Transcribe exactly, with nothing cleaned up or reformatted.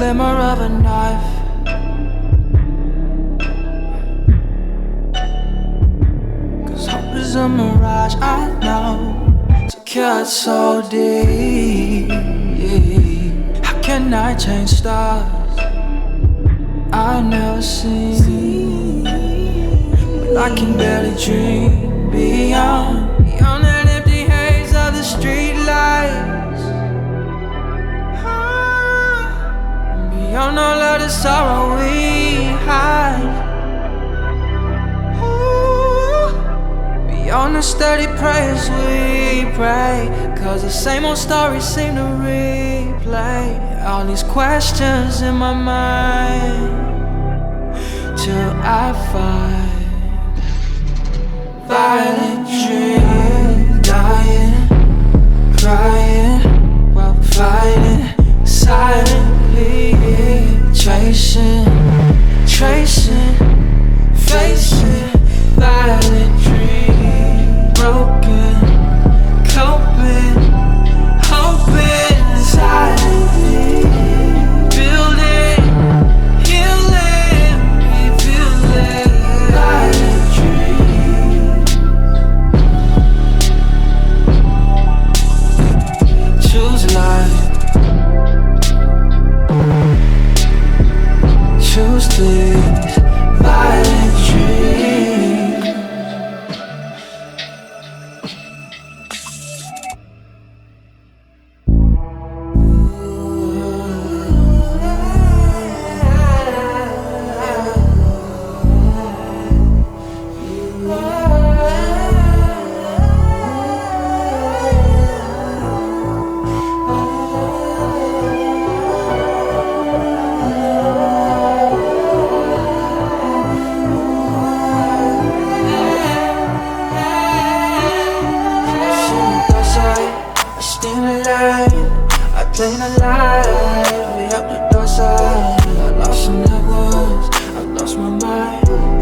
glimmer of a knife. Cause hope is a mirage, I know, to cut so deep. How can I change stars I've never seen? But I can barely dream beyond, beyond that empty haze of the street lights, beyond all of the sorrow we hide, beyond the steady prayers we pray. Cause the same old stories seem to replay. All these questions in my mind, till I find violent dreams, dying, crying, while fighting silently, chasing, tracing, facing violent dreams, broken, coping, hoping silently, building, healing, revealing violent dreams. Choose life, choose these violent dreams. Playing alive, way up the door side. I lost some loved ones, I lost my mind.